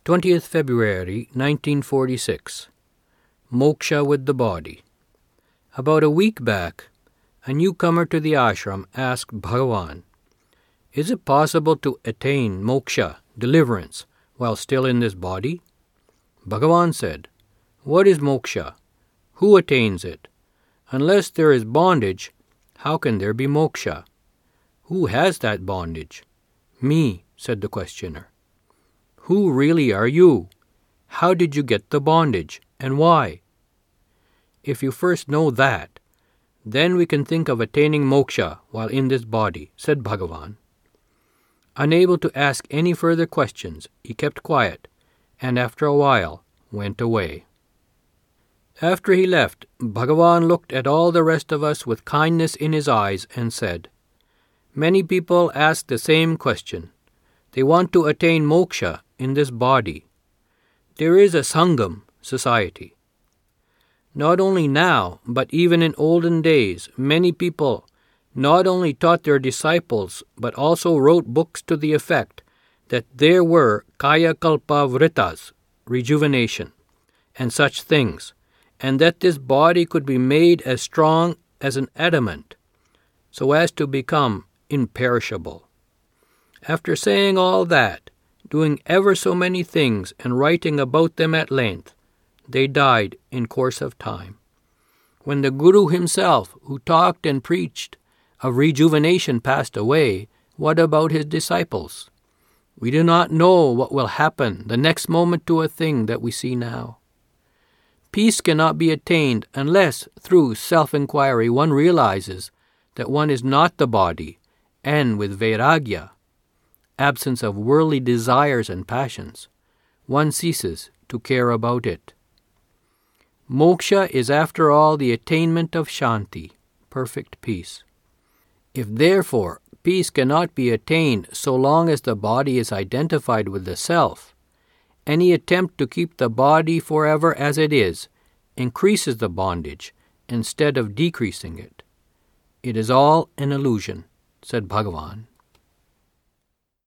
20th February 1946. Moksha with the body. About a week back, a newcomer to the ashram asked Bhagavan, "Is it possible to attain moksha, deliverance, while still in this body?" Bhagavan said, "What is moksha? Who attains it? Unless there is bondage, how can there be moksha? Who has that bondage?" "Me," said the questioner. "Who really are you? How did you get the bondage, and why?" "If you first know that, then we can think of attaining moksha while in this body," said Bhagavan. Unable to ask any further questions, he kept quiet, and after a while went away. After he left, Bhagavan looked at all the rest of us with kindness in his eyes and said, "Many people ask the same question. They want to attain moksha in this body. There is a Sangam, society. Not only now, but even in olden days, many people not only taught their disciples, but also wrote books to the effect that there were Kaya Kalpa Vritas, rejuvenation, and such things, and that this body could be made as strong as an adamant, so as to become imperishable. After saying all that, doing ever so many things and writing about them at length, they died in course of time. When the Guru himself, who talked and preached of rejuvenation, passed away, what about his disciples? We do not know what will happen the next moment to a thing that we see now. Peace cannot be attained unless, through self-inquiry, one realizes that one is not the body, and with vairagya, absence of worldly desires and passions, one ceases to care about it. Moksha is after all the attainment of shanti, perfect peace. If therefore peace cannot be attained so long as the body is identified with the self, any attempt to keep the body forever as it is increases the bondage instead of decreasing it. It is all an illusion, said Bhagavan.